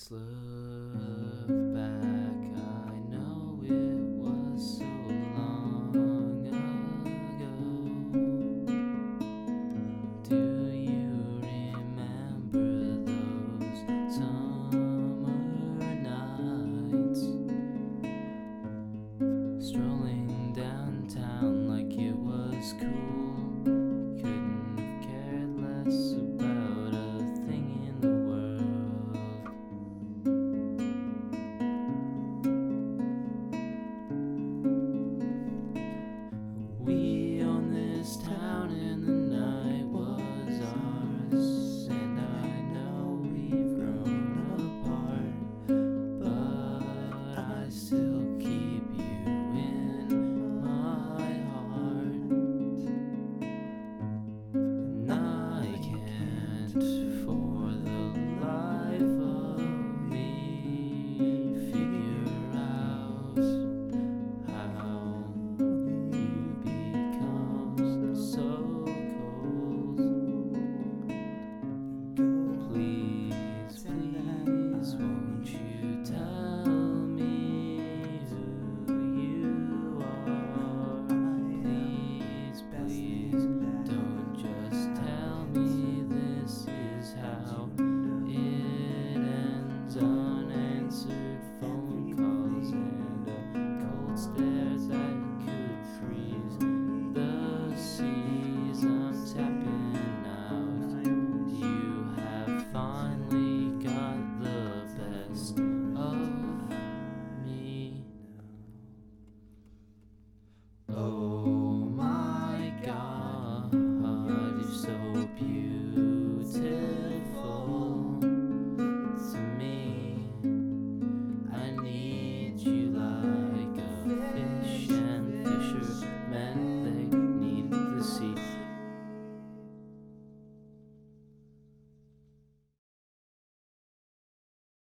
just look back, I know it was so long ago. Do you remember those summer nights? Strolling downtown like it was cool. Couldn't have cared less about a thing in the world. We owned this town and the night was ours, and I know we've grown apart, but I still keep you in my heart. And I can't for the life of me figure out how you become so cold. Please, please, won't you tell me who you are? Please, please, don't just tell me this is how it ends. Unanswered phone calls and a cold stare that could freeze the seas. I'm tapping out. You have finally got the best of me. Oh my God, you're so beautiful.